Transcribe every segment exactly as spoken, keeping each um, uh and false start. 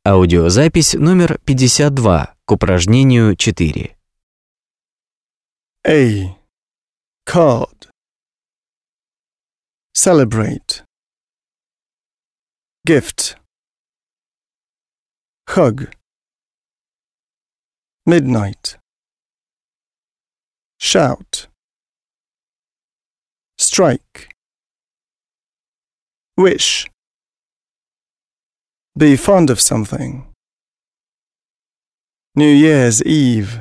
Аудиозапись номер пятьдесят два к упражнению четыре. A. Card. Celebrate. Gift. Hug. Midnight. Shout. Strike. Wish. Be fond of something. New Year's Eve.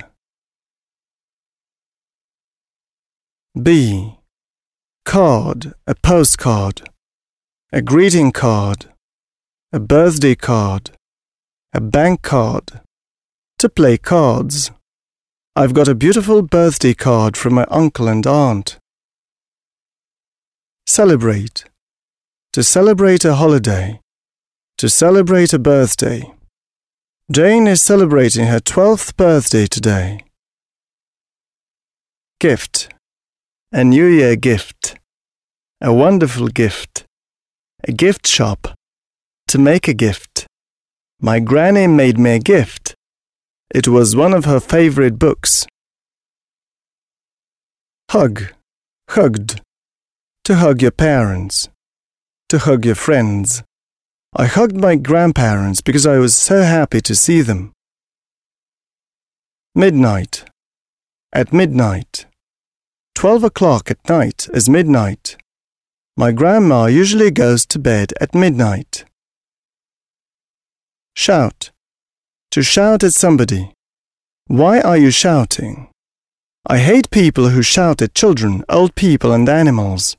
B. Card, a postcard, a greeting card, a birthday card, a bank card. To play cards. I've got a beautiful birthday card from my uncle and aunt. Celebrate. To celebrate a holiday. To celebrate a birthday. Jane is celebrating her twelfth birthday today. Gift. A New Year gift. A wonderful gift. A gift shop. To make a gift. My granny made me a gift. It was one of her favorite books. Hug. Hugged. To hug your parents. To hug your friends. I hugged my grandparents because I was so happy to see them. Midnight. At midnight. Twelve o'clock at night is midnight. My grandma usually goes to bed at midnight. Shout. To shout at somebody. Why are you shouting? I hate people who shout at children, old people and animals.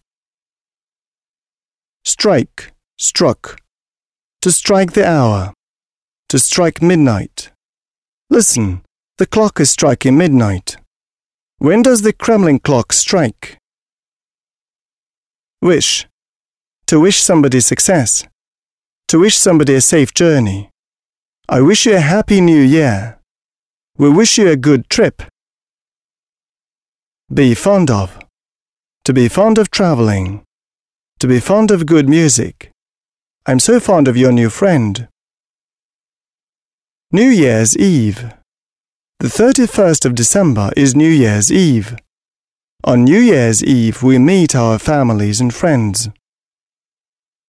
Strike. Struck. To strike the hour. To strike midnight. Listen, the clock is striking midnight. When does the Kremlin clock strike? Wish. To wish somebody success. To wish somebody a safe journey. I wish you a happy new year. We wish you a good trip. Be fond of. To be fond of traveling. To be fond of good music. I'm so fond of your new friend. New Year's Eve. The thirty-first of December is New Year's Eve. On New Year's Eve we meet our families and friends.